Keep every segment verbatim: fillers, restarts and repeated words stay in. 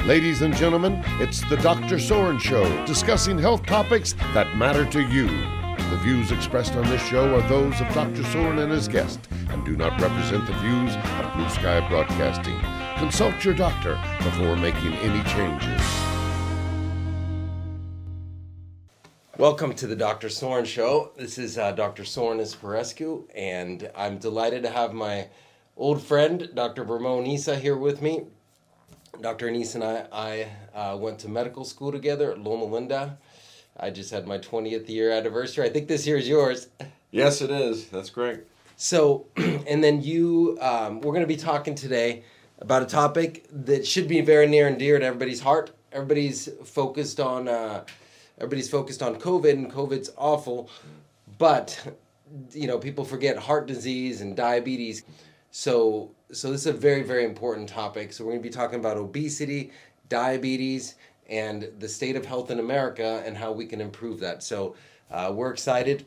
Ladies and gentlemen, it's the Doctor Soren Show, discussing health topics that matter to you. The views expressed on this show are those of Doctor Soren and his guest and do not represent the views of Blue Sky Broadcasting. Consult your doctor before making any changes. Welcome to the Doctor Soren Show. This is uh, Doctor Soren Esparescu, and I'm delighted to have my old friend, Doctor Ramon Issa, here with me. Doctor Anissa and I, I uh, went to medical school together at Loma Linda. I just had my twentieth year anniversary. I think this year is yours. Yes, it is. That's great. So, and then you, um, we're going to be talking today about a topic that should be very near and dear to everybody's heart. Everybody's focused on, uh, everybody's focused on COVID, and COVID's awful. But, you know, people forget heart disease and diabetes. So, so this is a very, very important topic. So we're going to be talking about obesity, diabetes, and the state of health in America and how we can improve that. So uh, we're excited.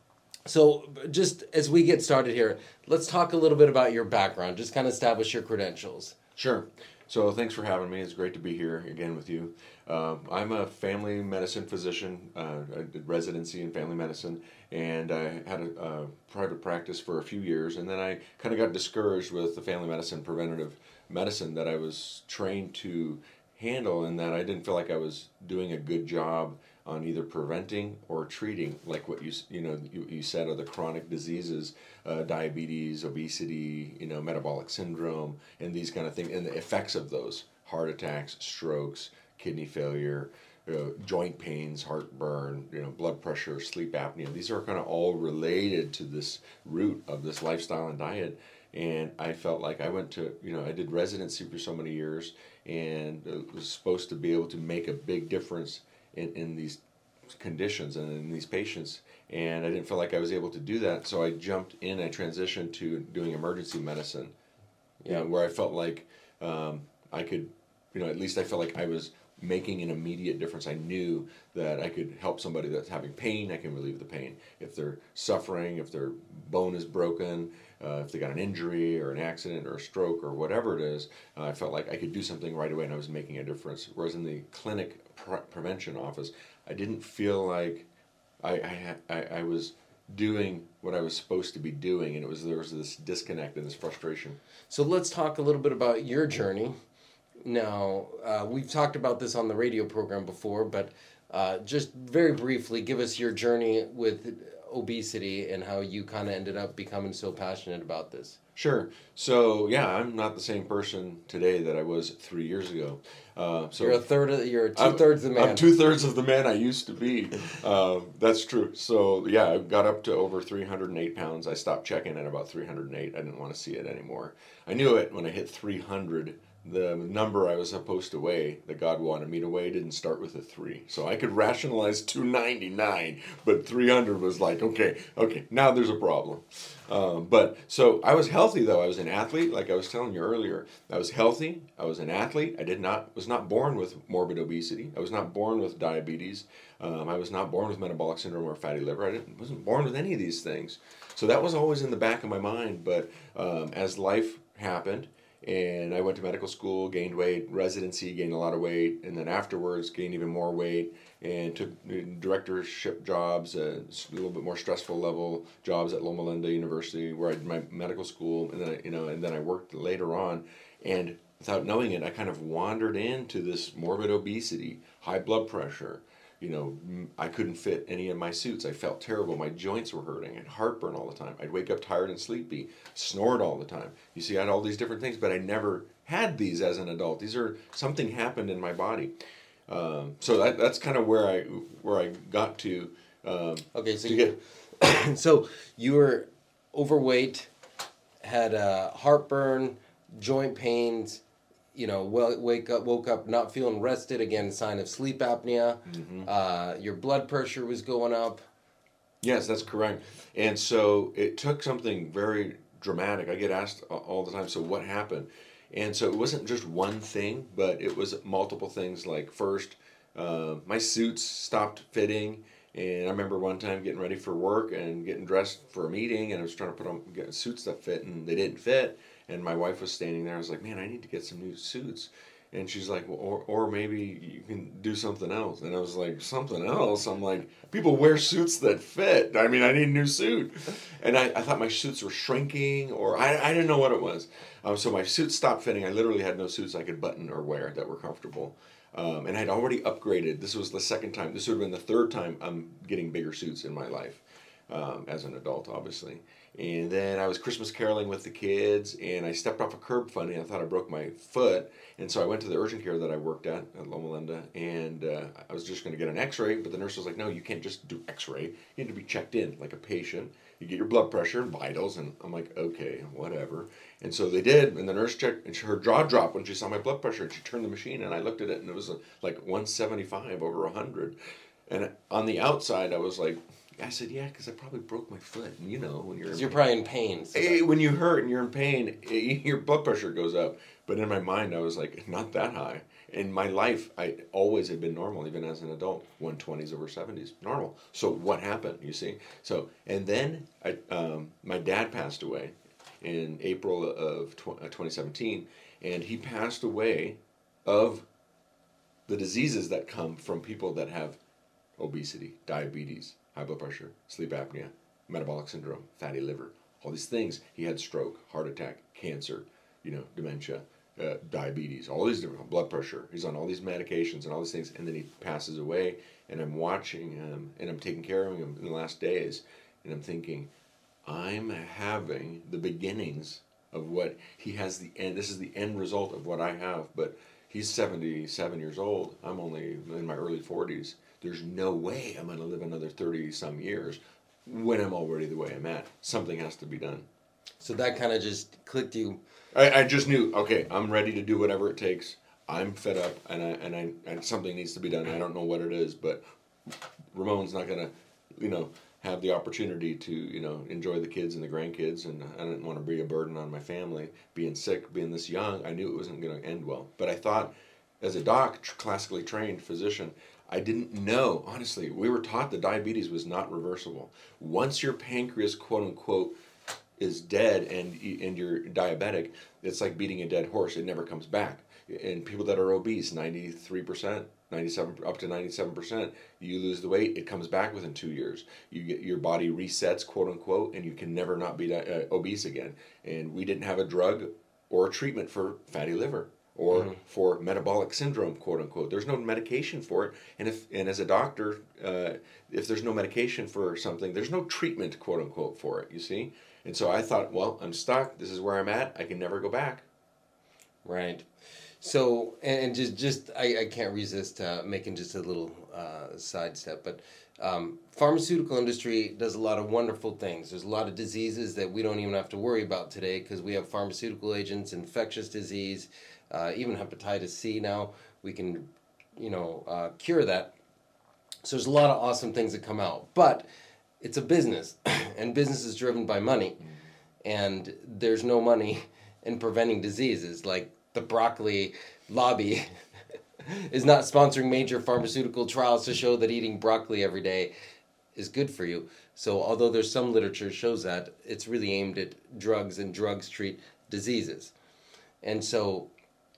So just as we get started here, let's talk a little bit about your background. Just kind of establish your credentials. Sure. So thanks for having me. It's great to be here again with you. Um, I'm a family medicine physician. Uh, I did residency in family medicine, and I had a, a private practice for a few years, and then I kind of got discouraged with the family medicine, preventative medicine that I was trained to handle, and that I didn't feel like I was doing a good job on either preventing or treating, like what you you know you, you said, are the chronic diseases, uh, diabetes, obesity, you know, metabolic syndrome, and these kind of things, and the effects of those: heart attacks, strokes, kidney failure, uh, joint pains, heartburn, you know, blood pressure, sleep apnea. These are kind of all related to this root of this lifestyle and diet. And I felt like I went to, you know, I did residency for so many years, and it was supposed to be able to make a big difference in, in these conditions and in these patients. And I didn't feel like I was able to do that. So I jumped in, I transitioned to doing emergency medicine, you know, where I felt like um, I could, you know, at least I felt like I was making an immediate difference. I knew that I could help somebody that's having pain. I can relieve the pain. If they're suffering, if their bone is broken, uh, if they got an injury or an accident or a stroke or whatever it is, uh, I felt like I could do something right away and I was making a difference. Whereas in the clinic pre- prevention office, I didn't feel like I, I, I, I was doing what I was supposed to be doing, and it was there was this disconnect and this frustration. So let's talk a little bit about your journey. Now, uh, we've talked about this on the radio program before, but uh, just very briefly, give us your journey with obesity and how you kind of ended up becoming so passionate about this. Sure. So, yeah, I'm not the same person today that I was three years ago. Uh, so you're a third of, you're two-thirds of the man. I'm two-thirds of the man I used to be. Uh, that's true. So, yeah, I got up to over three hundred eight pounds. I stopped checking at about three hundred eight. I didn't want to see it anymore. I knew it when I hit three hundred. The number I was supposed to weigh, that God wanted me to weigh, didn't start with a three. So I could rationalize two ninety-nine, but three hundred was like, okay, okay, now there's a problem. Um, but so I was healthy though. I was an athlete, like I was telling you earlier. I was healthy. I was an athlete. I did not was not born with morbid obesity. I was not born with diabetes. Um, I was not born with metabolic syndrome or fatty liver. I didn't, wasn't born with any of these things. So that was always in the back of my mind. But um, as life happened, and I went to medical school, gained weight, residency, gained a lot of weight, and then afterwards gained even more weight, and took directorship jobs, uh, a little bit more stressful level jobs at Loma Linda University, where I did my medical school, and then I, you know, and then I worked later on, and without knowing it, I kind of wandered into this morbid obesity, high blood pressure. You know, I couldn't fit any of my suits. I felt terrible. My joints were hurting. I had heartburn all the time. I'd wake up tired and sleepy, snored all the time. You see, I had all these different things, but I never had these as an adult. These are, something happened in my body. Um, so that that's kind of where I where I got to. Um, okay, so to you, get... so you were overweight, had uh, heartburn, joint pains. You know, well, wake up, woke up not feeling rested. Again, sign of sleep apnea. Mm-hmm. Uh, your blood pressure was going up. Yes, that's correct. And so it took something very dramatic. I get asked all the time, so what happened? And so it wasn't just one thing, but it was multiple things. Like first, uh, my suits stopped fitting. And I remember one time getting ready for work and getting dressed for a meeting, and I was trying to put on get suits that fit, and they didn't fit. And my wife was standing there. I was like, man, I need to get some new suits. And she's like, well, or, or maybe you can do something else. And I was like, something else? I'm like, people wear suits that fit. I mean, I need a new suit. And I, I thought my suits were shrinking, or I, I didn't know what it was. Um, so my suit stopped fitting. I literally had no suits I could button or wear that were comfortable. Um, and I'd already upgraded. This was the second time. This would have been the third time I'm getting bigger suits in my life, um, as an adult, obviously. And then I was Christmas caroling with the kids, and I stepped off a curb funny. I thought I broke my foot, and so I went to the urgent care that I worked at at Loma Linda, and uh, I was just going to get an X-ray, but the nurse was like, "No, you can't just do X-ray. You need to be checked in like a patient. You get your blood pressure and vitals." And I'm like, "Okay, whatever." And so they did, and the nurse checked, and her jaw dropped when she saw my blood pressure, and she turned the machine, and I looked at it, and it was uh, like one seventy-five over one hundred. And on the outside, I was like, I said, yeah, because I probably broke my foot. And you know, when you're you're probably in pain. So hey, when you hurt and you're in pain, it, your blood pressure goes up. But in my mind, I was like, not that high. In my life, I always had been normal, even as an adult. one twenties over seventies, normal. So what happened, you see? So, and then I, um, my dad passed away in April of twenty seventeen. And he passed away of the diseases that come from people that have obesity, diabetes, high blood pressure, sleep apnea, metabolic syndrome, fatty liver, all these things. He had stroke, heart attack, cancer, you know, dementia, uh, diabetes, all these different, blood pressure. He's on all these medications and all these things, and then he passes away, and I'm watching him, and I'm taking care of him in the last days, and I'm thinking, I'm having the beginnings of what he has, the end. This is the end result of what I have, but he's seventy-seven years old. I'm only in my early forties. There's no way I'm going to live another thirty-some years when I'm already the way I'm at. Something has to be done. So that kind of just clicked you. I, I just knew, okay, I'm ready to do whatever it takes. I'm fed up, and I and I and something needs to be done. I don't know what it is, but Ramon's not going to, you know, have the opportunity to, you know, enjoy the kids and the grandkids, and I didn't want to be a burden on my family. Being sick, being this young, I knew it wasn't going to end well. But I thought, as a doc, classically trained physician, I didn't know, honestly, we were taught that diabetes was not reversible. Once your pancreas, quote unquote, is dead and and you're diabetic, it's like beating a dead horse. It never comes back. And people that are obese, ninety-three percent, ninety-seven, up to ninety-seven percent, you lose the weight, it comes back within two years. You get your body resets, quote unquote, and you can never not be uh, obese again. And we didn't have a drug or a treatment for fatty liver, or mm-hmm. for metabolic syndrome, quote unquote. There's no medication for it, and if and as a doctor, uh, if there's no medication for something, there's no treatment, quote unquote, for it. You see, and so I thought, well, I'm stuck. This is where I'm at. I can never go back. Right. So, and just just I, I can't resist uh, making just a little uh, sidestep, but um, pharmaceutical industry does a lot of wonderful things. There's a lot of diseases that we don't even have to worry about today because we have pharmaceutical agents, infectious disease. Uh, even hepatitis C now, we can, you know, uh, cure that. So there's a lot of awesome things that come out. But it's a business, and business is driven by money. And there's no money in preventing diseases. Like the broccoli lobby is not sponsoring major pharmaceutical trials to show that eating broccoli every day is good for you. So although there's some literature that shows that, it's really aimed at drugs, and drugs treat diseases. And so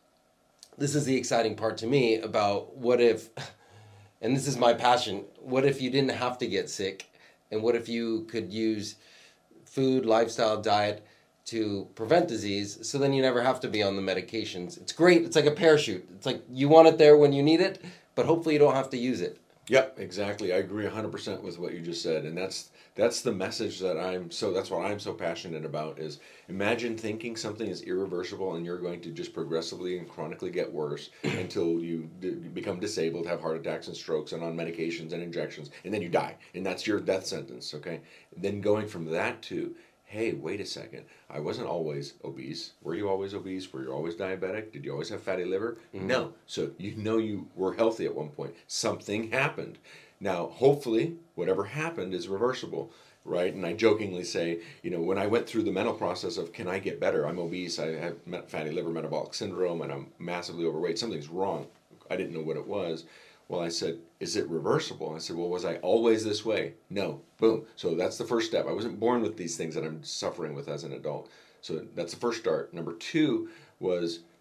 this is the exciting part to me about what if, and this is my passion, what if you didn't have to get sick, and what if you could use food, lifestyle, diet to prevent disease, so then you never have to be on the medications. It's great. It's like a parachute. It's like you want it there when you need it, but hopefully you don't have to use it. Yep, exactly. I agree one hundred percent with what you just said, and that's that's the message that I'm so that's what I'm so passionate about. Is imagine thinking something is irreversible and you're going to just progressively and chronically get worse until you d- become disabled, have heart attacks and strokes, and on medications and injections, and then you die, and that's your death sentence. Okay, then going from that to, hey, wait a second, I wasn't always obese. Were you always obese? Were you always diabetic? Did you always have fatty liver? Mm-hmm. No. So you know you were healthy at one point. Something happened. Now, hopefully, whatever happened is reversible, right? And I jokingly say, you know, when I went through the mental process of, can I get better? I'm obese, I have fatty liver metabolic syndrome, and I'm massively overweight. Something's wrong. I didn't know what it was. Well, I said, is it reversible? I said, well, was I always this way? No. Boom. So that's the first step. I wasn't born with these things that I'm suffering with as an adult. So that's the first start. Number two was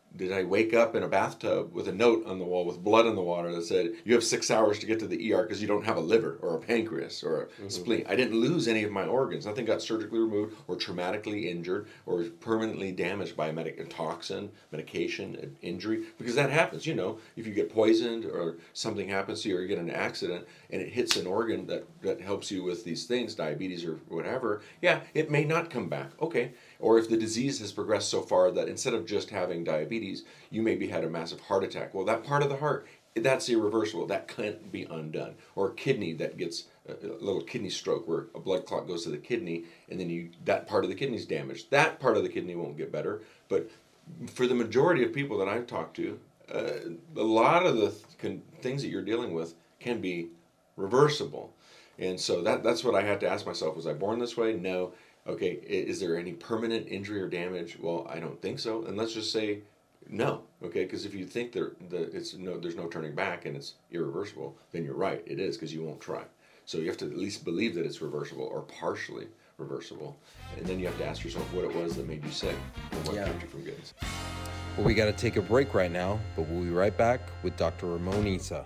did I wake up in a bathtub with a note on the wall with blood in the water that said, you have six hours to get to the E R because you don't have a liver or a pancreas or a mm-hmm. spleen? I didn't lose any of my organs. Nothing got surgically removed or traumatically injured or permanently damaged by a, medic- a toxin, medication, an injury. Because that happens, you know, if you get poisoned or something happens to you or you get in an accident and it hits an organ that, that helps you with these things, diabetes or whatever, yeah, it may not come back. Okay. Or if the disease has progressed so far that instead of just having diabetes, you maybe had a massive heart attack. Well, that part of the heart, that's irreversible. That can't be undone. Or a kidney that gets a, a little kidney stroke where a blood clot goes to the kidney and then you that part of the kidney is damaged. That part of the kidney won't get better. But for the majority of people that I've talked to, uh, a lot of the th- things that you're dealing with can be reversible. And so that that's what I had to ask myself. Was I born this way? No. Okay, is there any permanent injury or damage? Well, I don't think so. And let's just say no, okay? Because if you think there, the, it's no, there's no turning back and it's irreversible, then you're right, it is, because you won't try. So you have to at least believe that it's reversible or partially reversible. And then you have to ask yourself what it was that made you sick and what yeah. kept you from getting sick. Well, we got to take a break right now, but we'll be right back with Doctor Ramon Isa.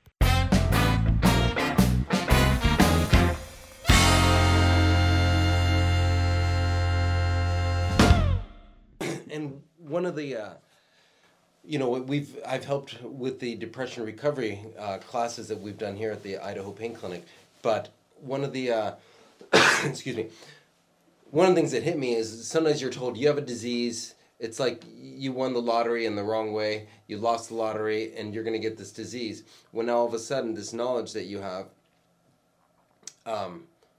And one of the, uh, you know, we've I've helped with the depression recovery uh, classes that we've done here at the Idaho Pain Clinic. But one of the, uh, excuse me, one of the things that hit me is sometimes you're told you have a disease. It's like you won the lottery in the wrong way. You lost the lottery, and you're going to get this disease. When all of a sudden, this knowledge that you have, um,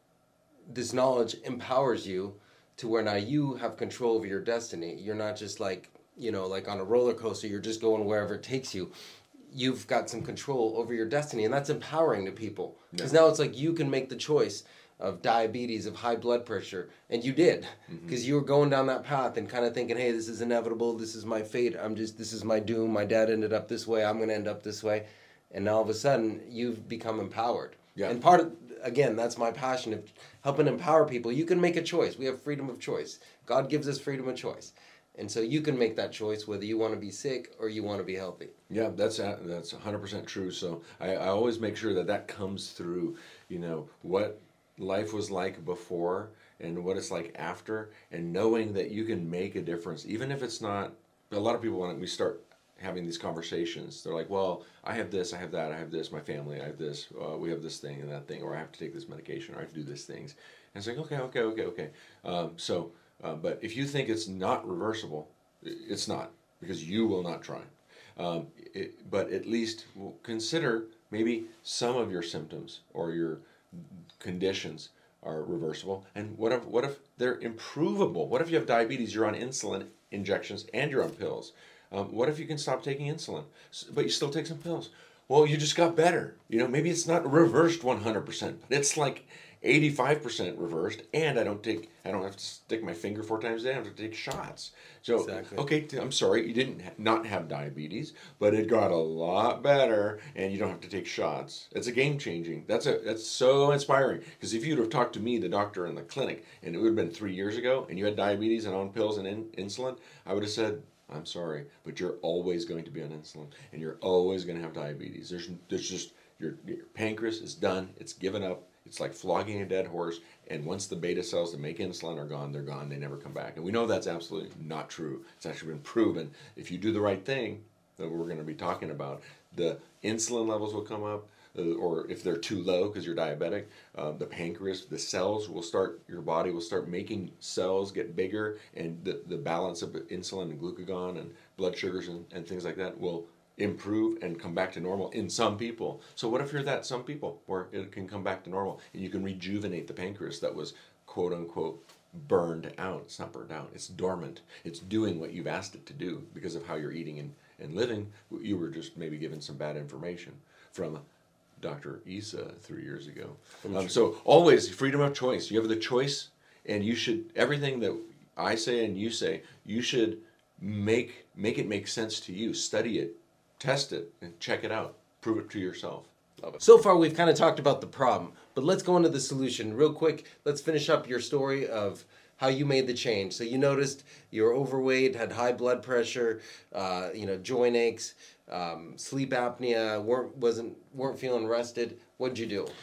this knowledge empowers you to where now you have control over your destiny. You're not just like, you know, like on a roller coaster, you're just going wherever it takes you. You've got some control over your destiny, and that's empowering to people. Because yeah. now it's like you can make the choice of diabetes, of high blood pressure, and you did. Because mm-hmm. you were going down that path and kind of thinking, hey, this is inevitable, this is my fate, I'm just, this is my doom, my dad ended up this way, I'm going to end up this way. And now all of a sudden, you've become empowered. Yeah. And part of, again, that's my passion of helping empower people. You can make a choice. We have freedom of choice. God gives us freedom of choice. And so you can make that choice whether you want to be sick or you want to be healthy. Yeah, that's a, that's one hundred percent true. So I, I always make sure that that comes through, you know, what life was like before and what it's like after, and knowing that you can make a difference, even if it's not, a lot of people, when we start having these conversations, they're like, well, I have this, I have that, I have this, my family, I have this, uh, we have this thing and that thing, or I have to take this medication, or I have to do these things. And it's like, okay, okay, okay, okay. Um, so, uh, but if you think it's not reversible, it's not, because you will not try. Um, it, but at least consider maybe some of your symptoms or your conditions are reversible. And what if, what if they're improvable? What if you have diabetes, you're on insulin injections, and you're on pills? Um, what if you can stop taking insulin, but you still take some pills? Well, you just got better. You know, maybe it's not reversed one hundred percent, but it's like eighty-five percent reversed, and I don't take, I don't have to stick my finger four times a day. I have to take shots. So, exactly. Okay, I'm sorry, you didn't ha- not have diabetes, but it got a lot better, and you don't have to take shots. It's a game changing. That's a that's so inspiring. Because if you'd have talked to me, the doctor in the clinic, and it would have been three years ago, and you had diabetes and on pills and in, insulin, I would have said, I'm sorry, but you're always going to be on insulin, and you're always going to have diabetes. There's, there's just, your, your pancreas is done. It's given up. It's like flogging a dead horse, and once the beta cells that make insulin are gone, they're gone. They never come back. And we know that's absolutely not true. It's actually been proven. If you do the right thing that we're going to be talking about, the insulin levels will come up, uh, or if they're too low because you're diabetic, uh, the pancreas, the cells will start, your body will start making cells get bigger, and the, the balance of insulin and glucagon and blood sugars and, and things like that will improve and come back to normal in some people. So what if you're that some people where it can come back to normal and you can rejuvenate the pancreas that was quote unquote burned out? It's not burned out, it's dormant. It's doing what you've asked it to do because of how you're eating and, and living. You were just maybe given some bad information from Doctor Isa three years ago. Um, so always freedom of choice. You have the choice, and you should, everything that I say and you say, you should make make it make sense to you. Study it, test it, and check it out. Prove it to yourself. Love it. So far, we've kind of talked about the problem, but let's go into the solution real quick. Let's finish up your story of how you made the change. So you noticed you were overweight, had high blood pressure, uh, you know, joint aches, um, sleep apnea, weren't wasn't weren't feeling rested. What'd you do?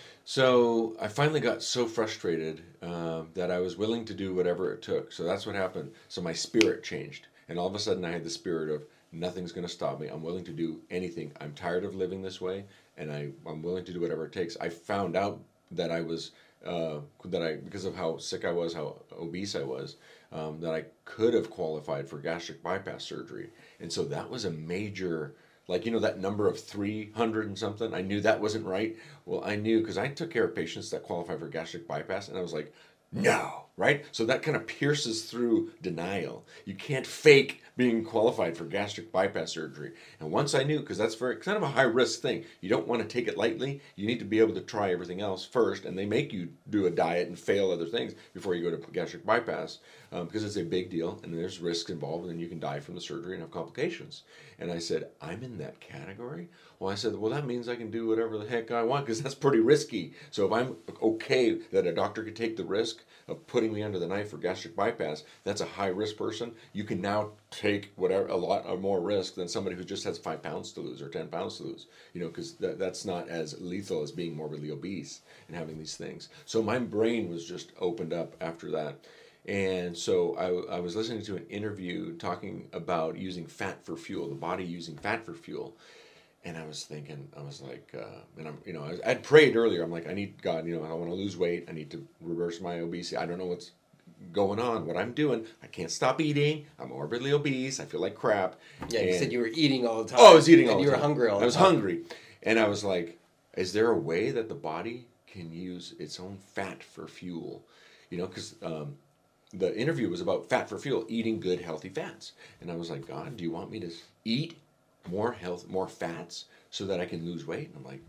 So I finally got so frustrated uh, that I was willing to do whatever it took. So that's what happened. So my spirit changed. And all of a sudden I had the spirit of nothing's going to stop me. I'm willing to do anything. I'm tired of living this way, and I, I'm willing to do whatever it takes. I found out that I was, uh, that I, because of how sick I was, how obese I was, um, that I could have qualified for gastric bypass surgery. And so that was a major... Like, you know, that number of three hundred and something, I knew that wasn't right. Well, I knew because I took care of patients that qualify for gastric bypass, and I was like, no, right? So that kind of pierces through denial. You can't fake being qualified for gastric bypass surgery. And once I knew, because that's very kind of a high risk thing, you don't want to take it lightly. You need to be able to try everything else first, and they make you do a diet and fail other things before you go to gastric bypass um, because it's a big deal, and there's risks involved, and you can die from the surgery and have complications. And I said, I'm in that category? Well, I said, well, that means I can do whatever the heck I want because that's pretty risky. So if I'm okay that a doctor could take the risk of putting me under the knife for gastric bypass, that's a high risk person. You can now take whatever a lot of more risk than somebody who just has five pounds to lose or ten pounds to lose, you know, because that, that's not as lethal as being morbidly obese and having these things. So my brain was just opened up after that. And so I, I was listening to an interview talking about using fat for fuel, the body using fat for fuel. And I was thinking, I was like, uh, and I'm, you know, I, I'd prayed earlier. I'm like, I need God, you know, I want to lose weight. I need to reverse my obesity. I don't know what's going on, what I'm doing. I can't stop eating. I'm morbidly obese. I feel like crap. Yeah, you and, said you were eating all the time. Oh, I was eating all and the you time. were hungry all the time. I was hungry. And I was like, is there a way that the body can use its own fat for fuel? You know, because um, the interview was about fat for fuel, eating good, healthy fats. And I was like, God, do you want me to eat more health, more fats so that I can lose weight? And I'm like,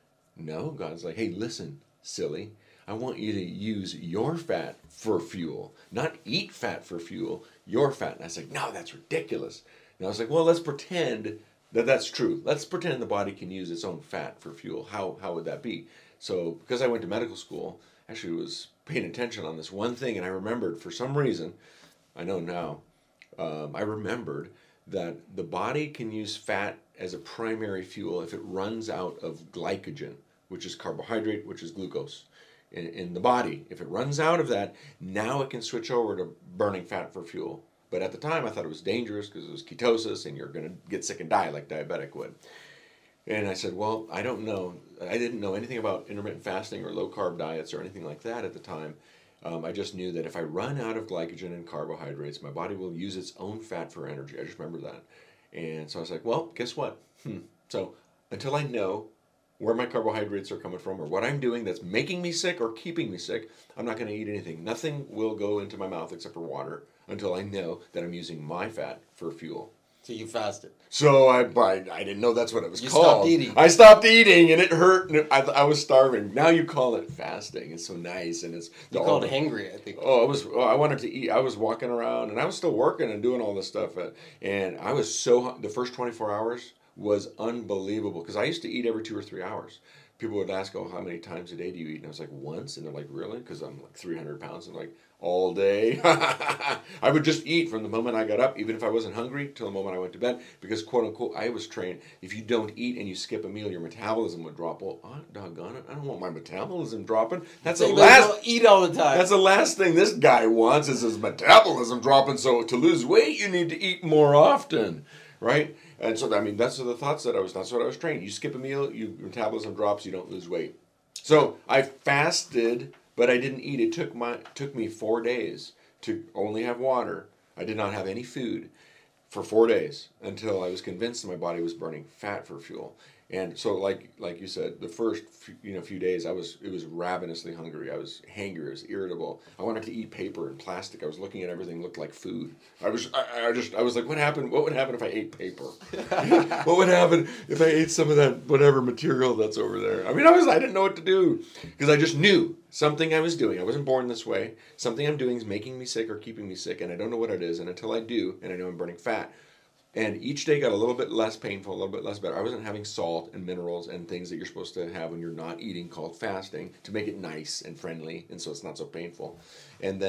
no. God's like, hey, listen, silly. I want you to use your fat for fuel, not eat fat for fuel, your fat. And I was like, no, that's ridiculous. And I was like, well, let's pretend that that's true. Let's pretend the body can use its own fat for fuel. How, how would that be? So because I went to medical school, actually was paying attention on this one thing, and I remembered for some reason, I know now, um, I remembered that the body can use fat as a primary fuel if it runs out of glycogen, which is carbohydrate, which is glucose in, in the body. If it runs out of that, now it can switch over to burning fat for fuel. But at the time, I thought it was dangerous because it was ketosis and you're going to get sick and die like diabetic would. And I said, well, I don't know. I didn't know anything about intermittent fasting or low-carb diets or anything like that at the time. Um, I just knew that if I run out of glycogen and carbohydrates, my body will use its own fat for energy. I just remember that. And so I was like, well, guess what? Hmm. So until I know where my carbohydrates are coming from or what I'm doing that's making me sick or keeping me sick, I'm not going to eat anything. Nothing will go into my mouth except for water until I know that I'm using my fat for fuel. So you fasted. So I, I, I didn't know that's what it was you called. You stopped eating. I stopped eating, and it hurt, and it, I, I was starving. Now you call it fasting. It's so nice, and it's... You the, called it hangry, I think. Oh, I was. Oh, I wanted to eat. I was walking around, and I was still working and doing all this stuff, uh, and I was so... The first twenty-four hours was unbelievable, because I used to eat every two or three hours. People would ask, oh, how many times a day do you eat? And I was like, once. And they're like, really? Because I'm like three hundred pounds. And I'm like, all day. I would just eat from the moment I got up, even if I wasn't hungry, till the moment I went to bed. Because, quote unquote, I was trained, if you don't eat and you skip a meal, your metabolism would drop. Well, oh, doggone it, I don't want my metabolism dropping. That's so the last... Don't eat all the time. That's the last thing this guy wants is his metabolism dropping. So to lose weight, you need to eat more often, right? And so, I mean, that's the thoughts that I was, that's what I was trained. You skip a meal, your metabolism drops, you don't lose weight. So I fasted, but I didn't eat. It took my took me four days to only have water. I did not have any food for four days until I was convinced my body was burning fat for fuel. And so, like like you said, the first few, you know few days, I was it was ravenously hungry. I was hangry. I was irritable. I wanted to eat paper and plastic. I was looking at everything looked like food. I was I, I just I was like, what happened? What would happen if I ate paper? What would happen if I ate some of that whatever material that's over there? I mean, I was I didn't know what to do because I just knew something I was doing. I wasn't born this way. Something I'm doing is making me sick or keeping me sick, and I don't know what it is. And until I do, and I know I'm burning fat. And each day got a little bit less painful, a little bit less better. I wasn't having salt and minerals and things that you're supposed to have when you're not eating called fasting to make it nice and friendly, and so it's not so painful. And then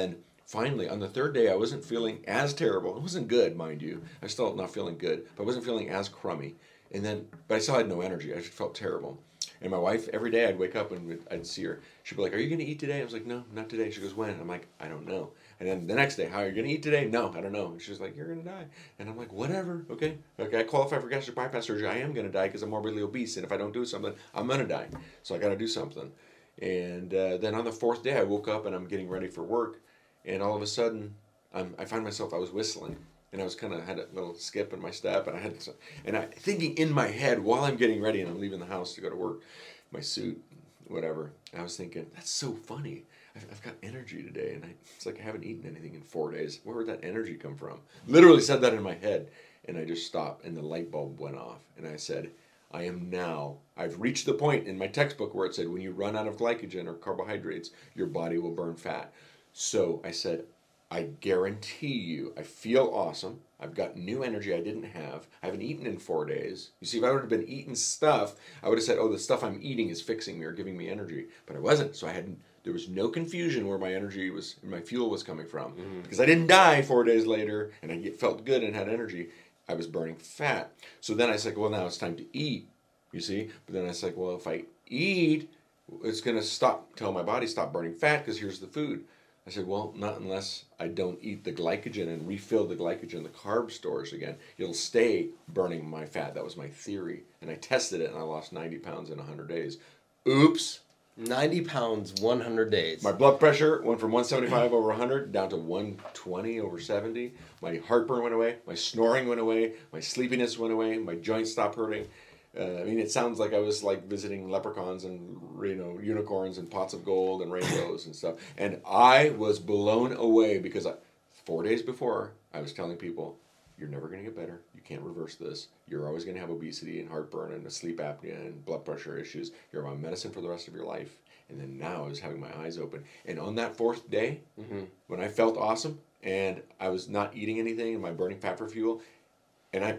finally, on the third day, I wasn't feeling as terrible. It wasn't good, mind you. I was still not feeling good, but I wasn't feeling as crummy. And then, but I still had no energy. I just felt terrible. And my wife, every day I'd wake up and I'd see her. She'd be like, "Are you going to eat today?" I was like, "No, not today." She goes, "When?" I'm like, "I don't know." And then the next day, "How are you going to eat today?" "No, I don't know." And she's like, "You're going to die." And I'm like, "Whatever, okay. Okay, I qualify for gastric bypass surgery. I am going to die because I'm morbidly obese. And if I don't do something, I'm going to die. So I got to do something." And uh, then on the fourth day, I woke up and I'm getting ready for work. And all of a sudden, I'm, I find myself, I was whistling. And I was kind of had a little skip in my step. And I had, and I thinking in my head while I'm getting ready and I'm leaving the house to go to work, my suit, whatever. I was thinking, that's so funny. I've, I've got energy today, and I, it's like I haven't eaten anything in four days. Where would that energy come from? Literally said that in my head, and I just stopped, and the light bulb went off, and I said, I am now, I've reached the point in my textbook where it said, when you run out of glycogen or carbohydrates, your body will burn fat. So I said, I guarantee you, I feel awesome. I've got new energy I didn't have. I haven't eaten in four days. You see, if I would have been eating stuff, I would have said, oh, the stuff I'm eating is fixing me or giving me energy. But I wasn't. So I had, there was no confusion where my energy was, my fuel was coming from. Mm-hmm. Because I didn't die four days later and I felt good and had energy. I was burning fat. So then I said, well, now it's time to eat, you see. But then I said, well, if I eat, it's going to stop, tell my body stop burning fat because here's the food. I said, well, not unless I don't eat the glycogen and refill the glycogen, the carb stores again. It'll stay burning my fat. That was my theory. And I tested it, and I lost ninety pounds in one hundred days. Oops. ninety pounds, one hundred days. My blood pressure went from one seventy-five over one hundred down to one twenty over seventy. My heartburn went away. My snoring went away. My sleepiness went away. My joints stopped hurting. Uh, I mean, it sounds like I was like visiting leprechauns and, you know, unicorns and pots of gold and rainbows and stuff. And I was blown away because I, four days before, I was telling people, you're never going to get better. You can't reverse this. You're always going to have obesity and heartburn and sleep apnea and blood pressure issues. You're on medicine for the rest of your life. And then now I was having my eyes open. And on that fourth day, mm-hmm. when I felt awesome and I was not eating anything and my burning fat for fuel, and I...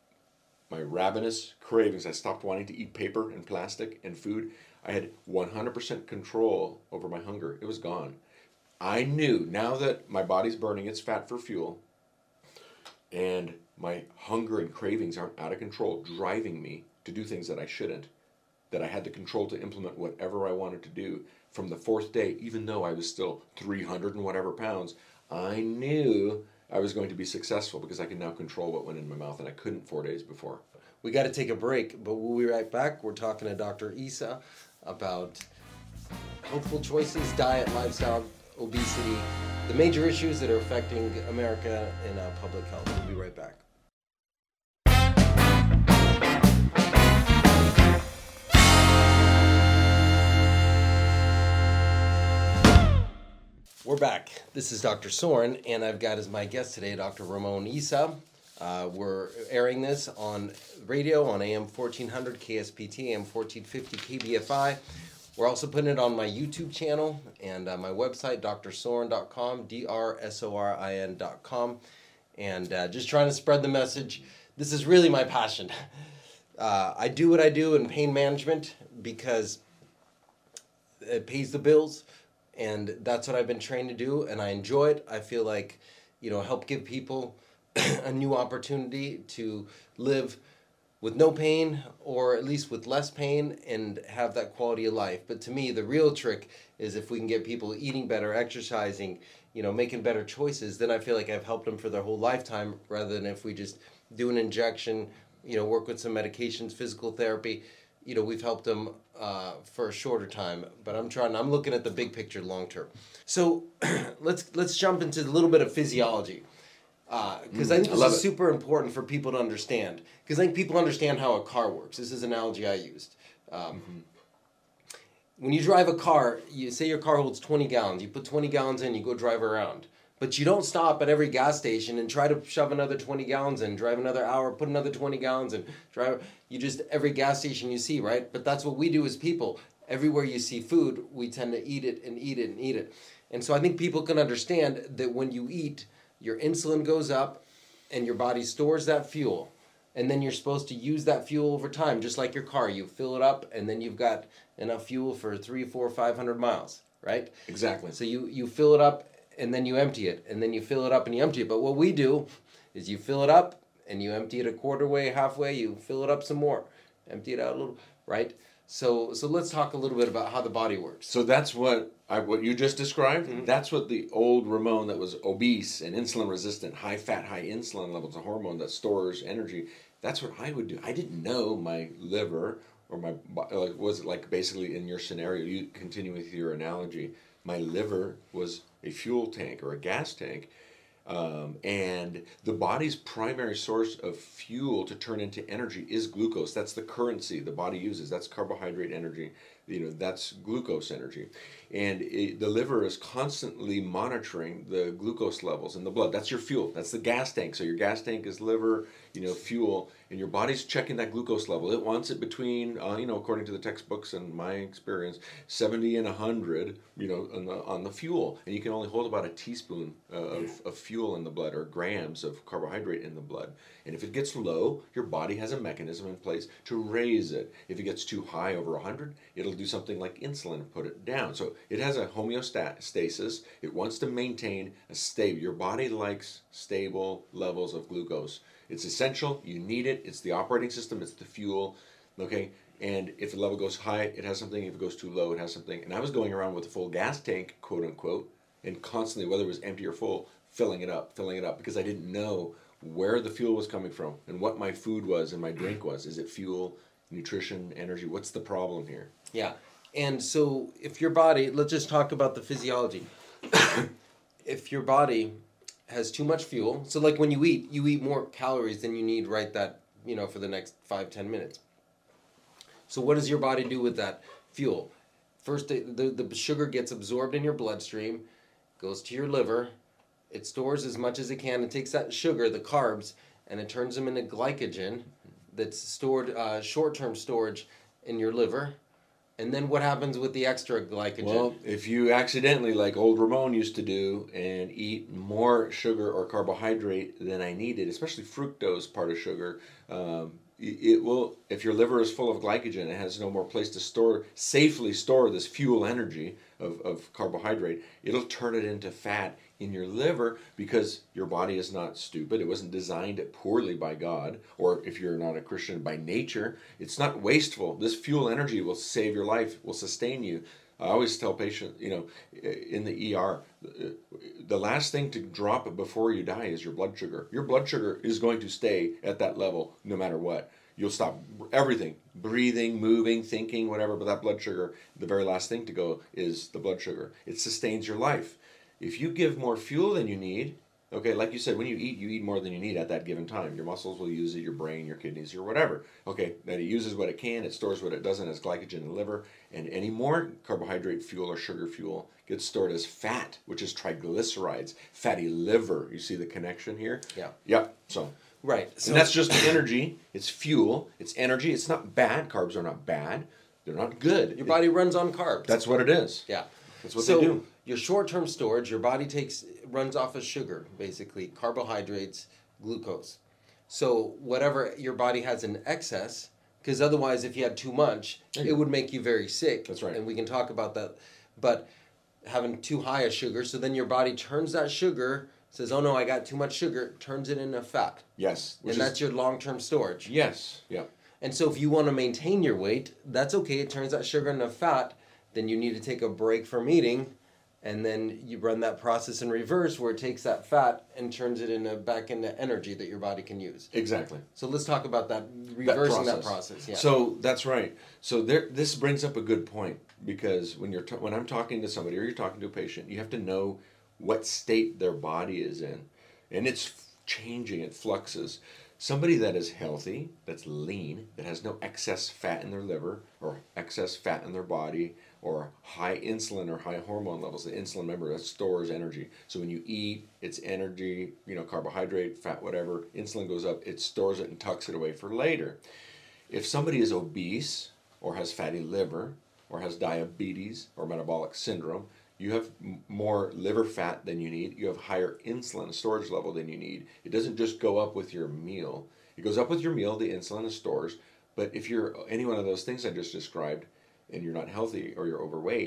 my ravenous cravings, I stopped wanting to eat paper and plastic and food. I had one hundred percent control over my hunger. It was gone. I knew now that my body's burning its fat for fuel and my hunger and cravings aren't out of control, driving me to do things that I shouldn't, that I had the control to implement whatever I wanted to do. From the fourth day, even though I was still three hundred and whatever pounds, I knew I was going to be successful because I can now control what went in my mouth, and I couldn't four days before. We got to take a break, but we'll be right back. We're talking to Doctor Isa about healthful choices, diet, lifestyle, obesity, the major issues that are affecting America in uh, public health. We'll be right back. We're back. This is Doctor Soren, and I've got as my guest today Doctor Ramon Isa. Uh, we're airing this on radio on A M fourteen hundred K S P T, A M fourteen fifty K B F I. We're also putting it on my YouTube channel and uh, my website, D R sorin dot com, D R S O R I N dot com, and uh, just trying to spread the message. This is really my passion. Uh, I do what I do in pain management because it pays the bills, and that's what I've been trained to do, and I enjoy it. I feel like, you know, help give people a new opportunity to live with no pain, or at least with less pain, and have that quality of life. But to me, the real trick is if we can get people eating better, exercising, you know, making better choices, then I feel like I've helped them for their whole lifetime, rather than if we just do an injection, you know, work with some medications, physical therapy, you know, we've helped them uh, for a shorter time. But I'm trying, I'm looking at the big picture long term. So let's let's jump into a little bit of physiology. Because uh, I think this I is it. super important for people to understand. Because I think people understand how a car works. This is an analogy I used. Um, mm-hmm. When you drive a car, you say your car holds twenty gallons. You put twenty gallons in, you go drive around. But you don't stop at every gas station and try to shove another twenty gallons in, drive another hour, put another twenty gallons in, drive. You just, every gas station you see, right? But that's what we do as people. Everywhere you see food, we tend to eat it and eat it and eat it. And so I think people can understand that when you eat, your insulin goes up and your body stores that fuel. And then you're supposed to use that fuel over time, just like your car. You fill it up and then you've got enough fuel for three, four, five hundred miles, right? Exactly. So you, you fill it up and then you empty it, and then you fill it up and you empty it. But what we do is you fill it up and you empty it a quarter way, halfway, you fill it up some more, empty it out a little, right? So so let's talk a little bit about how the body works. So that's what I, what you just described. Mm-hmm. That's what the old Ramon that was obese and insulin resistant, high fat, high insulin levels, a hormone that stores energy. That's what I would do. I didn't know my liver or my like was like basically in your scenario. You continue with your analogy. My liver was a fuel tank or a gas tank. Um, and the body's primary source of fuel to turn into energy is glucose. That's the currency the body uses. That's carbohydrate energy. You know, that's glucose energy. And it, the liver is constantly monitoring the glucose levels in the blood. That's your fuel. That's the gas tank. So your gas tank is liver, you know, fuel, and your body's checking that glucose level. It wants it between, uh, you know, according to the textbooks and my experience, seventy and one hundred, you know, on the, on the fuel. And you can only hold about a teaspoon uh, of, of fuel in the blood or grams of carbohydrate in the blood. And if it gets low, your body has a mechanism in place to raise it. If it gets too high, over one hundred, it'll do something like insulin and put it down. So it has a homeostasis. It wants to maintain a stable. Your body likes stable levels of glucose. It's essential. You need it. It's the operating system. It's the fuel. Okay. And if the level goes high, it has something. If it goes too low, it has something. And I was going around with a full gas tank, quote unquote, and constantly, whether it was empty or full, filling it up, filling it up, because I didn't know where the fuel was coming from and what my food was and my drink was. Is it fuel, nutrition, energy? What's the problem here? Yeah. And so if your body, let's just talk about the physiology. If your body has too much fuel, so like when you eat, you eat more calories than you need right that, you know, for the next five, ten minutes. So what does your body do with that fuel? First, the, the, the sugar gets absorbed in your bloodstream, goes to your liver, it stores as much as it can, and takes that sugar, the carbs, and it turns them into glycogen that's stored, uh, short-term storage in your liver. And then what happens with the extra glycogen? Well, if you accidentally, like old Ramon used to do, and eat more sugar or carbohydrate than I needed, especially fructose, part of sugar, um, it will, if your liver is full of glycogen, it has no more place to store, safely store this fuel energy of, of carbohydrate, it'll turn it into fat in your liver because your body is not stupid. It wasn't designed poorly by God, or if you're not a Christian, by nature. It's not wasteful. This fuel energy will save your life, will sustain you. I always tell patients, you know, in the E R, the last thing to drop before you die is your blood sugar. Your blood sugar is going to stay at that level no matter what. You'll stop everything, breathing, moving, thinking, whatever, but that blood sugar, the very last thing to go is the blood sugar. It sustains your life. If you give more fuel than you need, okay, like you said, when you eat, you eat more than you need at that given time. Your muscles will use it, your brain, your kidneys, your whatever. Okay, then it uses what it can, it stores what it doesn't as glycogen in the liver, and any more carbohydrate fuel or sugar fuel gets stored as fat, which is triglycerides, fatty liver. You see the connection here? Yeah. Yeah, so. Right. So and that's just energy. It's fuel. It's energy. It's not bad. Carbs are not bad. They're not good. your body runs on carbs. That's what it is. Yeah. That's what so they do. Your short-term storage, your body takes runs off of sugar, basically carbohydrates, glucose. So whatever your body has in excess, because otherwise, if you had too much, it would make you very sick. That's right. And we can talk about that. But having too high a sugar, so then your body turns that sugar, says, "Oh no, I got too much sugar," turns it into fat. Yes. And that's your long-term storage. Yes. Yeah. And so if you want to maintain your weight, that's okay. It turns that sugar into fat. Then you need to take a break from eating, and then you run that process in reverse where it takes that fat and turns it into back into energy that your body can use. Exactly. So let's talk about that, reversing that process. That process yeah. So that's right. So there, this brings up a good point, because when you're ta- when I'm talking to somebody or you're talking to a patient, you have to know what state their body is in, and it's changing. It fluxes. Somebody that is healthy, that's lean, that has no excess fat in their liver or excess fat in their body, or high insulin or high hormone levels. The insulin, remember, that stores energy. So when you eat, it's energy, you know, carbohydrate, fat, whatever. Insulin goes up, it stores it and tucks it away for later. If somebody is obese or has fatty liver or has diabetes or metabolic syndrome, you have m- more liver fat than you need. You have higher insulin storage level than you need. It doesn't just go up with your meal. It goes up with your meal, the insulin is stores. But if you're any one of those things I just described, and you're not healthy or you're overweight,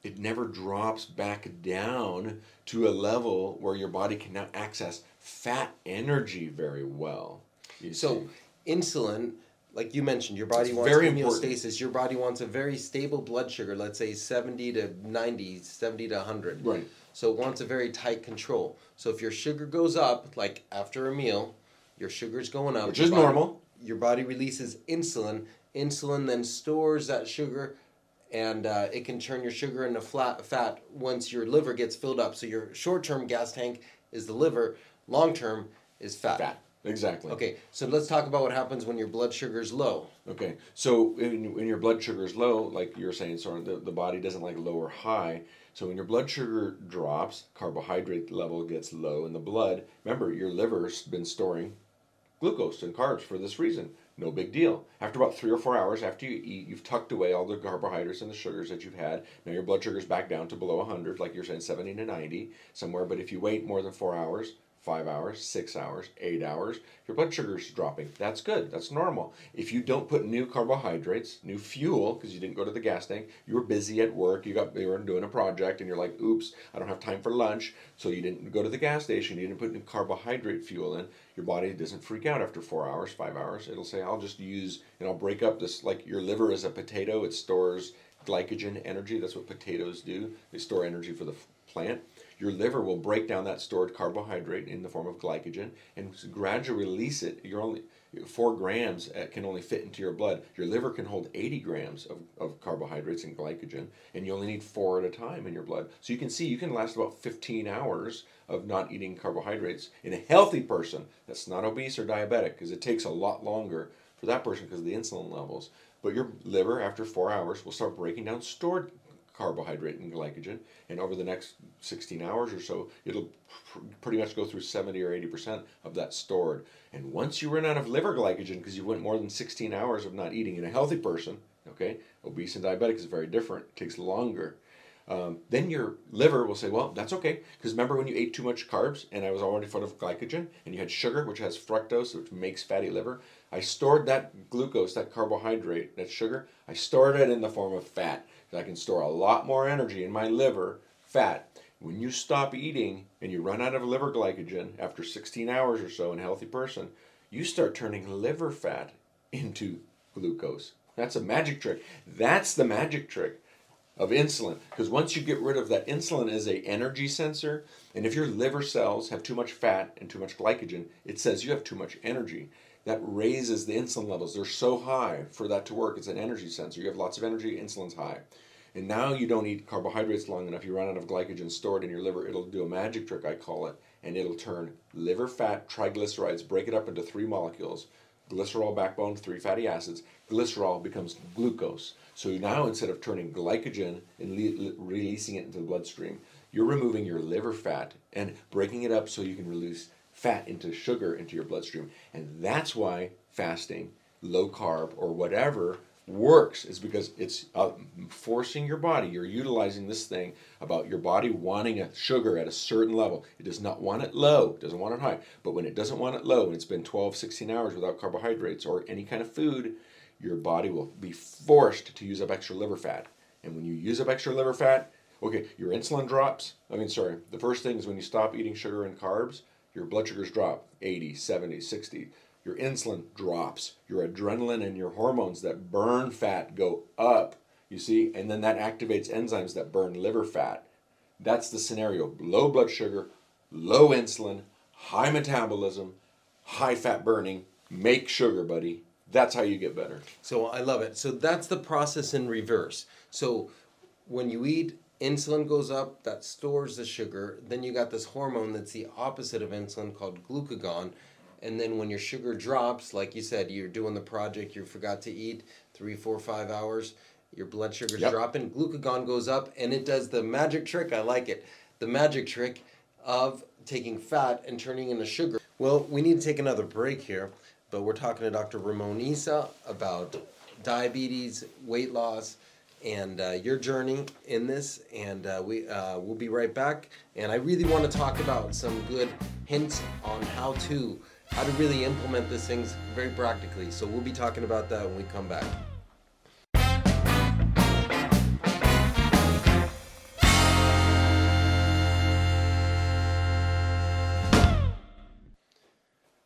it never drops back down to a level where your body can now access fat energy very well. You So see. insulin, like you mentioned, your body It's wants very homeostasis. important. Your body wants a very stable blood sugar, let's say seventy to ninety, seventy to one hundred. Right. So it wants a very tight control. So if your sugar goes up, like after a meal, your sugar's going up. Which your is body- normal. Your body releases insulin. Insulin then stores that sugar, and uh, it can turn your sugar into flat fat once your liver gets filled up. So your short-term gas tank is the liver. Long-term is fat. Fat. Exactly. Okay, so let's talk about what happens when your blood sugar is low. Okay, so when, when your blood sugar is low, like you're saying, sorry, the, the body doesn't like low or high. So when your blood sugar drops, carbohydrate level gets low in the blood. Remember, your liver's been storing glucose and carbs for this reason. No big deal. After about three or four hours after you eat, you've tucked away all the carbohydrates and the sugars that you've had. Now your blood sugar's back down to below one hundred, like you're saying, seventy to ninety somewhere. But if you wait more than four hours, five hours, six hours, eight hours, your blood sugar's dropping. That's good. That's normal. If you don't put new carbohydrates, new fuel, because you didn't go to the gas tank, you were busy at work, you got you were doing a project, and you're like, oops, I don't have time for lunch, so you didn't go to the gas station, you didn't put new carbohydrate fuel in, your body doesn't freak out after four hours, five hours. It'll say, I'll just use, and I'll break up this, like your liver is a potato, it stores glycogen energy. That's what potatoes do. They store energy for the plant. Your liver will break down that stored carbohydrate in the form of glycogen and gradually release it. You're only four grams can only fit into your blood. Your liver can hold eighty grams of, of carbohydrates and glycogen, and you only need four at a time in your blood. So you can see you can last about fifteen hours of not eating carbohydrates in a healthy person that's not obese or diabetic, because it takes a lot longer for that person because of the insulin levels. But your liver, after four hours, will start breaking down stored carbohydrate and glycogen, and over the next sixteen hours or so, it'll pr- pretty much go through seventy or eighty percent of that stored. And once you run out of liver glycogen, because you went more than sixteen hours of not eating in a healthy person, okay, obese and diabetic is very different, it takes longer. Um, then your liver will say, well, that's okay, because remember when you ate too much carbs and I was already full of glycogen, and you had sugar, which has fructose, which makes fatty liver, I stored that glucose, that carbohydrate, that sugar, I stored it in the form of fat. I can store a lot more energy in my liver, fat. When you stop eating and you run out of liver glycogen after sixteen hours or so in a healthy person, you start turning liver fat into glucose. That's a magic trick. That's the magic trick of insulin. Because once you get rid of that, insulin is a energy sensor, and if your liver cells have too much fat and too much glycogen, it says you have too much energy. That raises the insulin levels. They're so high for that to work. It's an energy sensor. You have lots of energy, insulin's high. And now you don't eat carbohydrates long enough. You run out of glycogen stored in your liver. It'll do a magic trick, I call it, and it'll turn liver fat, triglycerides, break it up into three molecules, glycerol backbone, three fatty acids. Glycerol becomes glucose. So now instead of turning glycogen and le- releasing it into the bloodstream, you're removing your liver fat and breaking it up so you can release fat into sugar into your bloodstream. And that's why fasting, low carb, or whatever works, is because it's uh, forcing your body. You're utilizing this thing about your body wanting a sugar at a certain level. It does not want it low, it doesn't want it high. But when it doesn't want it low and it's been twelve, sixteen hours without carbohydrates or any kind of food, your body will be forced to use up extra liver fat. And when you use up extra liver fat, okay, your insulin drops. I mean, sorry, the first thing is when you stop eating sugar and carbs, your blood sugars drop eighty, seventy, sixty. Your insulin drops. Your adrenaline and your hormones that burn fat go up, you see, and then that activates enzymes that burn liver fat. That's the scenario. Low blood sugar, low insulin, high metabolism, high fat burning. Make sugar, buddy. That's how you get better. So I love it. So that's the process in reverse. So when you eat, insulin goes up, that stores the sugar. Then you got this hormone that's the opposite of insulin called glucagon. And then when your sugar drops, like you said, you're doing the project, you forgot to eat, three, four, five hours, your blood sugar's Yep. dropping, glucagon goes up, and it does the magic trick, I like it, the magic trick of taking fat and turning into sugar. Well, we need to take another break here, but we're talking to Doctor Ramon Issa about diabetes, weight loss, and uh, your journey in this, and uh, we, uh, we'll be right back. And I really want to talk about some good hints on how to how to really implement these things very practically. So we'll be talking about that when we come back.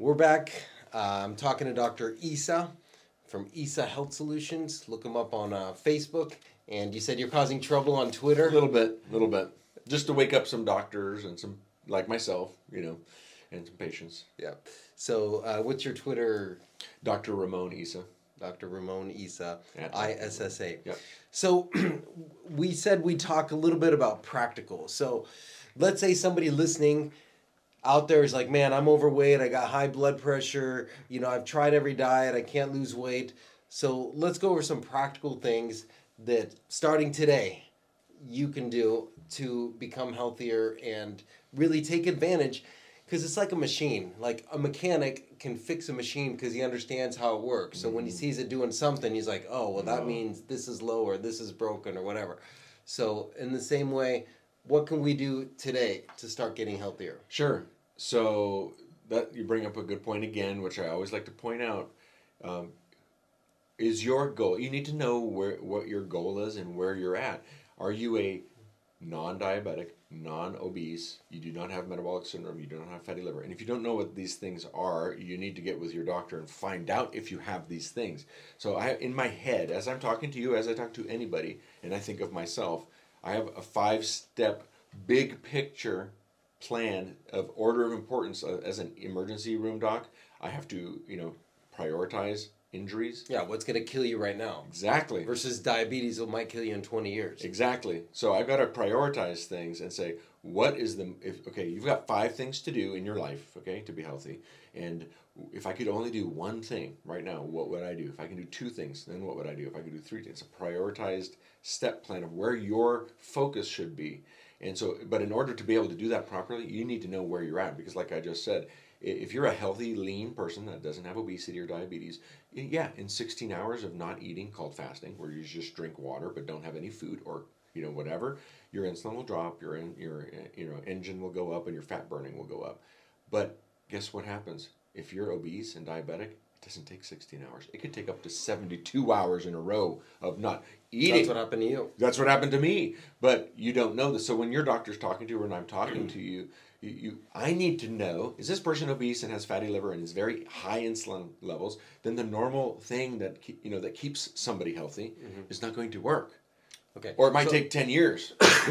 We're back. Uh, I'm talking to Doctor Isa from Isa Health Solutions. Look him up on uh, Facebook. And you said you're causing trouble on Twitter? A little bit, a little bit. Just to wake up some doctors and some, like myself, you know, and some patients. Yeah. So uh, what's your Twitter? Doctor Ramon Issa. Doctor Ramon Issa, At I S S A. Yep. So we said we'd talk a little bit about practical. So let's say somebody listening out there is like, man, I'm overweight, I got high blood pressure, you know, I've tried every diet, I can't lose weight. So let's go over some practical things that starting today you can do to become healthier and really take advantage, because it's like a machine. Like a mechanic can fix a machine because he understands how it works. So mm-hmm. when he sees it doing something, he's like, oh, well, that no. means this is low or this is broken or whatever. So in the same way, what can we do today to start getting healthier? Sure. So that you bring up a good point again, which I always like to point out. Um, is your goal, you need to know where what your goal is and where you're at. Are you a non-diabetic, non-obese, you do not have metabolic syndrome, you do not have fatty liver? And if you don't know what these things are, you need to get with your doctor and find out if you have these things. So I, in my head, as I'm talking to you, as I talk to anybody, and I think of myself, I have a five-step big picture plan of order of importance. Uh, as an emergency room doc, I have to, you know, prioritize injuries. Yeah, what's going to kill you right now? Exactly. Versus diabetes that might kill you in twenty years. Exactly. So I've got to prioritize things and say, what is the, if okay, you've got five things to do in your life, okay, to be healthy. And if I could only do one thing right now, what would I do? If I can do two things, then what would I do? If I could do three things, a prioritized step plan of where your focus should be. And so, but in order to be able to do that properly, you need to know where you're at. Because like I just said, if you're a healthy, lean person that doesn't have obesity or diabetes, yeah, in sixteen hours of not eating, called fasting, where you just drink water but don't have any food or, you know, whatever, your insulin will drop, your, in, your you know, engine will go up, and your fat burning will go up. But guess what happens? If you're obese and diabetic, it doesn't take sixteen hours. It could take up to seventy-two hours in a row of not eating. That's what happened to you. That's what happened to me. But you don't know this. So when your doctor's talking to you, or when I'm talking to you, you, you, I need to know, is this person obese and has fatty liver and is very high insulin levels? Then the normal thing that, you know, that keeps somebody healthy mm-hmm. is not going to work. Okay. Or it might so, take ten years.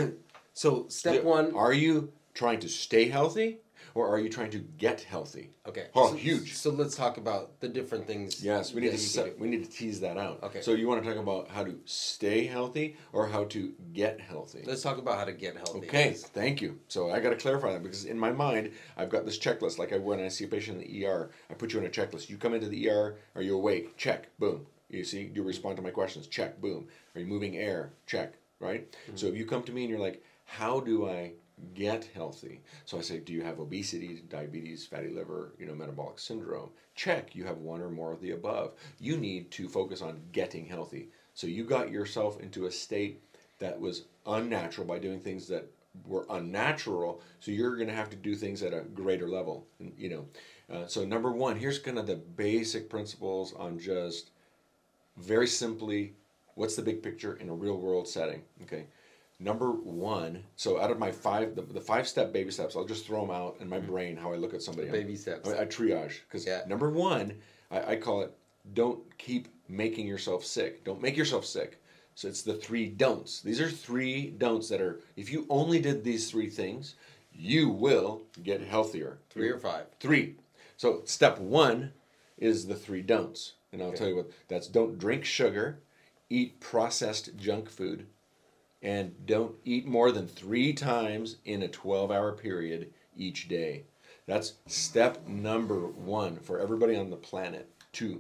So step one. Are you trying to stay healthy? Or are you trying to get healthy? Okay. Oh, so, huge. So let's talk about the different things. Yes, we need to set, we need to tease that out. Okay. So you want to talk about how to stay healthy or how to get healthy? Let's talk about how to get healthy. Okay, thank you. So I got to clarify that, because in my mind, I've got this checklist. Like I, when I see a patient in the E R, I put you on a checklist. You come into the E R, are you awake? Check, boom. You see, do you respond to my questions? Check, boom. Are you moving air? Check, right? Mm-hmm. So if you come to me and you're like, how do I get healthy? So I say, do you have obesity, diabetes, fatty liver, you know, metabolic syndrome? Check, you have one or more of the above. You need to focus on getting healthy. So you got yourself into a state that was unnatural by doing things that were unnatural, so you're going to have to do things at a greater level, you know. Uh, so number one, here's kind of the basic principles on just very simply, what's the big picture in a real world setting, okay? Number one, so out of my five, the, the five-step baby steps, I'll just throw them out in my mm-hmm. brain, how I look at somebody. The baby steps. I, I triage, because yeah. number one, I, I call it, don't keep making yourself sick. Don't make yourself sick. So it's the three don'ts. These are three don'ts that are, if you only did these three things, you will get healthier. Three or five? Three. So step one is the three don'ts. And I'll okay. tell you what, that's don't drink sugar, eat processed junk food, and don't eat more than three times in a twelve-hour period each day. That's step number one for everybody on the planet to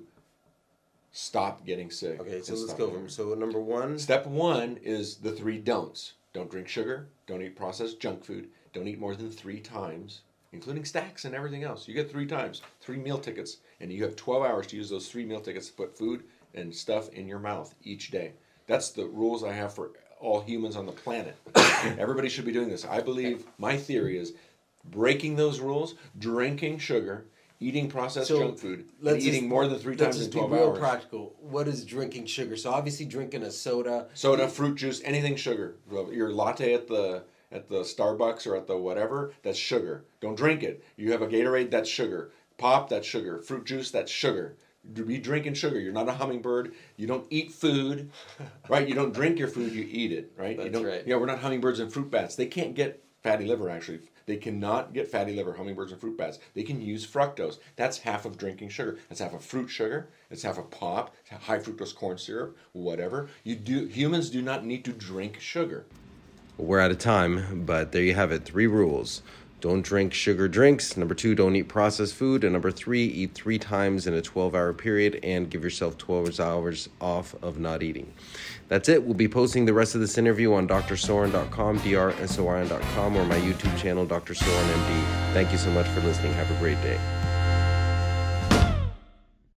stop getting sick. Okay, so let's go over them. So number one. Step one is the three don'ts. Don't drink sugar. Don't eat processed junk food. Don't eat more than three times, including stacks and everything else. You get three times, three meal tickets, and you have twelve hours to use those three meal tickets to put food and stuff in your mouth each day. That's the rules I have for all humans on the planet. Everybody should be doing this. I believe, my theory is breaking those rules, drinking sugar, eating processed so junk food, and eating just, more than three times in twelve hours. Let's be real practical. What is drinking sugar? So obviously drinking a soda. Soda, fruit juice, anything sugar. Your latte at the at the Starbucks or at the whatever, that's sugar. Don't drink it. You have a Gatorade, that's sugar. Pop, that's sugar. Fruit juice, that's sugar. Be drinking sugar. You're not a hummingbird. You don't eat food, right? You don't drink your food. You eat it, right? That's you don't, right. You know, we're not hummingbirds and fruit bats. They can't get fatty liver, actually. They cannot get fatty liver, hummingbirds and fruit bats. They can use fructose. That's half of drinking sugar. That's half of fruit sugar. It's half of pop, high fructose corn syrup, whatever. You do. Humans do not need to drink sugar. We're out of time, but there you have it. Three rules. Don't drink sugar drinks. Number two, don't eat processed food. And number three, eat three times in a twelve-hour period and give yourself twelve hours off of not eating. That's it. We'll be posting the rest of this interview on D R soren dot com, D R S O R N dot com, or my YouTube channel, Doctor Soren M D. Thank you so much for listening. Have a great day.